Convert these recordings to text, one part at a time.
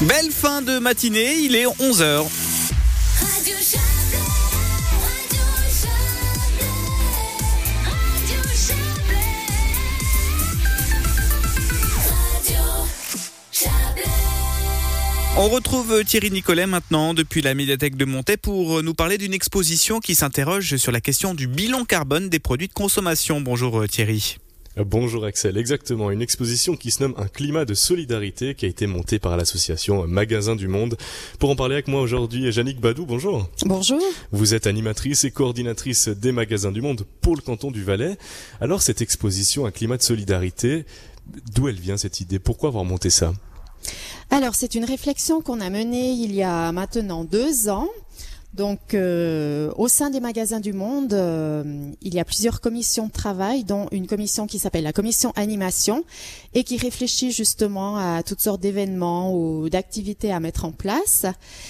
Belle fin de matinée, il est 11h. Radio Chablais, Radio Chablais, Radio Chablais, Radio Chablais. On retrouve Thierry Nicolet maintenant depuis la médiathèque de Montaix pour nous parler d'une exposition qui s'interroge sur la question du bilan carbone des produits de consommation. Bonjour Thierry. Bonjour Axel, exactement, une exposition qui se nomme Un climat de solidarité qui a été montée par l'association Magasins du Monde. Pour en parler avec moi aujourd'hui, Yannick Badou, bonjour. Bonjour. Vous êtes animatrice et coordinatrice des Magasins du Monde pour le canton du Valais. Alors cette exposition Un climat de solidarité, d'où elle vient cette idée? Pourquoi avoir monté ça? Alors c'est une réflexion qu'on a menée il y a maintenant 2 ans. Donc, au sein des Magasins du Monde, il y a plusieurs commissions de travail, dont une commission qui s'appelle la commission animation et qui réfléchit justement à toutes sortes d'événements ou d'activités à mettre en place.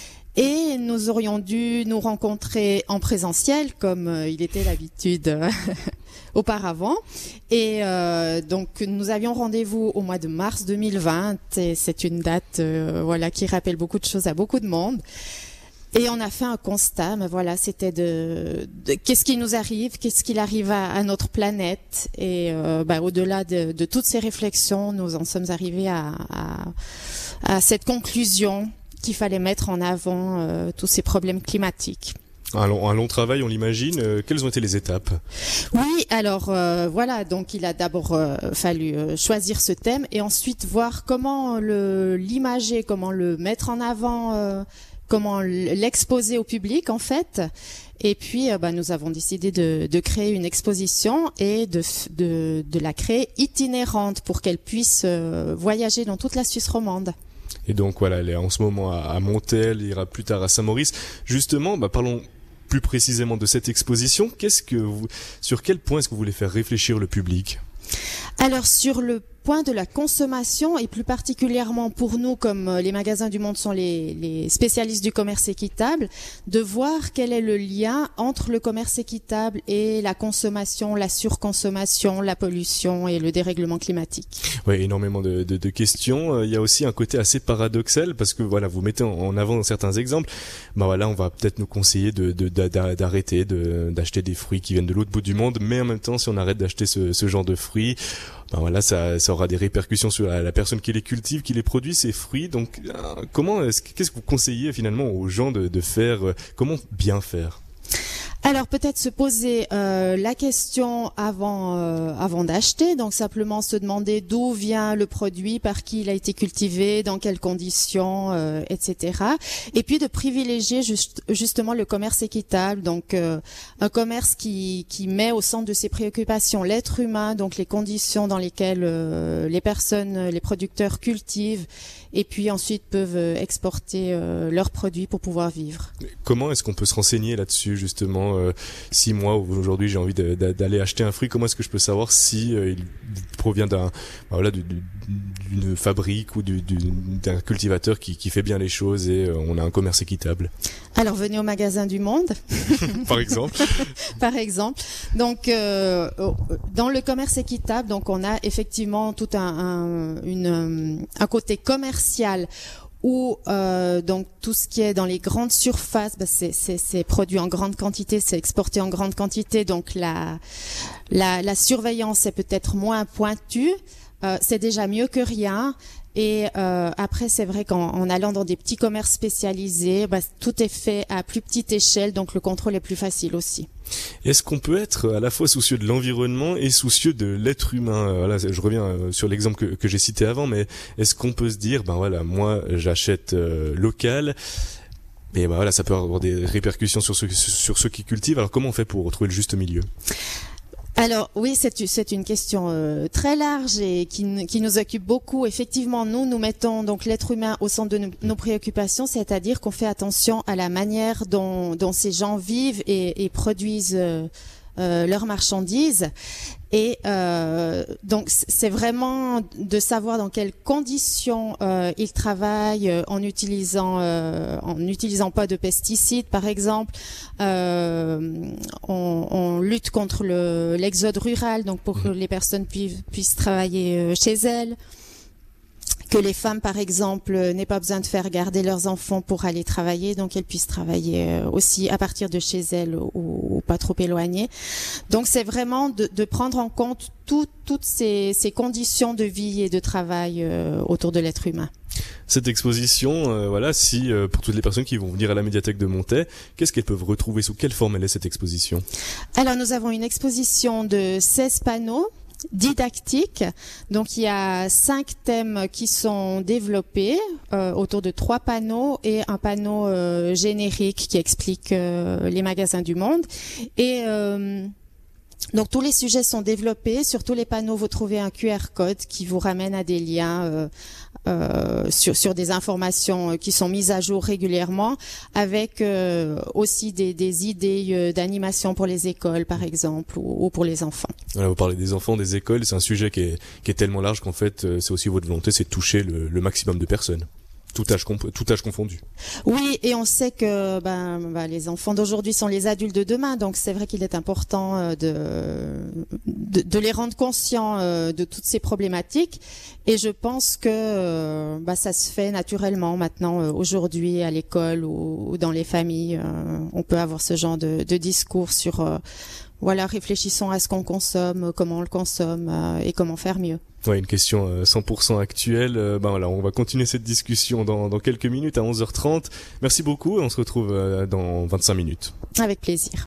Et nous aurions dû nous rencontrer en présentiel, comme il était l'habitude auparavant. Et donc, nous avions rendez-vous au mois de mars 2020. Et c'est une date, qui rappelle beaucoup de choses à beaucoup de monde. Et on a fait un constat, mais voilà, c'était de qu'est-ce qui nous arrive, qu'est-ce qu'il arrive à notre planète. Et au-delà de toutes ces réflexions, nous en sommes arrivés à cette conclusion qu'il fallait mettre en avant tous ces problèmes climatiques. Un long travail, on l'imagine. Quelles ont été les étapes? Oui, alors donc il a d'abord fallu choisir ce thème et ensuite voir comment l'imager, comment le mettre en avant, comment l'exposer au public en fait. Et puis nous avons décidé de créer une exposition et de la créer itinérante pour qu'elle puisse voyager dans toute la Suisse romande. Et donc voilà, elle est en ce moment à Montaix, elle ira plus tard à Saint-Maurice. Justement, parlons plus précisément de cette exposition. Sur quel point est-ce que vous voulez faire réfléchir le public? Alors sur le point de la consommation et plus particulièrement pour nous, comme les Magasins du Monde sont les spécialistes du commerce équitable, de voir quel est le lien entre le commerce équitable et la consommation, la surconsommation, la pollution et le dérèglement climatique. Oui, énormément de questions. Il y a aussi un côté assez paradoxal parce que voilà, vous mettez en avant certains exemples. On va peut-être nous conseiller d'arrêter d'acheter des fruits qui viennent de l'autre bout du monde, mais en même temps, si on arrête d'acheter ce genre de fruits, ça aura des répercussions sur la personne qui les cultive, qui les produit, ces fruits. Donc, qu'est-ce que vous conseillez finalement aux gens de faire? Comment bien faire? Alors peut-être se poser la question avant d'acheter, donc simplement se demander d'où vient le produit, par qui il a été cultivé, dans quelles conditions, etc. Et puis de privilégier justement le commerce équitable, donc un commerce qui met au centre de ses préoccupations l'être humain, donc les conditions dans lesquelles les personnes, les producteurs cultivent, et puis ensuite peuvent exporter leurs produits pour pouvoir vivre. Comment est-ce qu'on peut se renseigner là-dessus justement? Si moi aujourd'hui j'ai envie d'aller acheter un fruit, comment est-ce que je peux savoir si il provient d'une fabrique ou d'un cultivateur qui fait bien les choses et on a un commerce équitable? Alors venez au Magasin du Monde. Par exemple. Par exemple. Donc dans le commerce équitable, donc on a effectivement tout un côté commercial où donc tout ce qui est dans les grandes surfaces, c'est produit en grande quantité, c'est exporté en grande quantité, donc la surveillance est peut-être moins pointue, c'est déjà mieux que rien. Et après, c'est vrai qu'en allant dans des petits commerces spécialisés, tout est fait à plus petite échelle, donc le contrôle est plus facile aussi. Est-ce qu'on peut être à la fois soucieux de l'environnement et soucieux de l'être humain? Je reviens sur l'exemple que j'ai cité avant, mais est-ce qu'on peut se dire, moi j'achète local, mais ça peut avoir des répercussions sur ceux qui cultivent. Alors comment on fait pour retrouver le juste milieu? Alors oui, c'est une question très large et qui nous occupe beaucoup. Effectivement, nous mettons donc l'être humain au centre de nos préoccupations, c'est-à-dire qu'on fait attention à la manière dont ces gens vivent et produisent leurs marchandises. Et donc c'est vraiment de savoir dans quelles conditions ils travaillent en utilisant pas de pesticides par exemple. On lutte contre l'exode rural, donc pour que les personnes puissent travailler chez elles. que les femmes, par exemple, n'aient pas besoin de faire garder leurs enfants pour aller travailler, donc elles puissent travailler aussi à partir de chez elles ou pas trop éloignées. Donc c'est vraiment de prendre en compte toutes ces conditions de vie et de travail autour de l'être humain. Cette exposition, voilà, si pour toutes les personnes qui vont venir à la médiathèque de Montet, qu'est-ce qu'elles peuvent retrouver, sous quelle forme elle est cette exposition? Alors nous avons une exposition de 16 panneaux didactiques. Donc il y a 5 thèmes qui sont développés autour de 3 panneaux et un panneau générique qui explique les magasins du monde. Et donc tous les sujets sont développés. Sur tous les panneaux, vous trouvez un QR code qui vous ramène à des liens sur des informations qui sont mises à jour régulièrement, avec aussi des idées d'animation pour les écoles, par exemple, ou pour les enfants. Voilà, vous parlez des enfants, des écoles, c'est un sujet qui est tellement large qu'en fait, c'est aussi votre volonté, c'est de toucher le maximum de personnes. Tout âge confondu. Oui, et on sait que les enfants d'aujourd'hui sont les adultes de demain, donc c'est vrai qu'il est important de les rendre conscients de toutes ces problématiques. Et je pense que ça se fait naturellement maintenant aujourd'hui à l'école ou dans les familles. On peut avoir ce genre de discours sur réfléchissons à ce qu'on consomme, comment on le consomme et comment faire mieux. Ouais, une question 100% actuelle. On va continuer cette discussion dans quelques minutes à 11h30. Merci beaucoup et on se retrouve dans 25 minutes. Avec plaisir.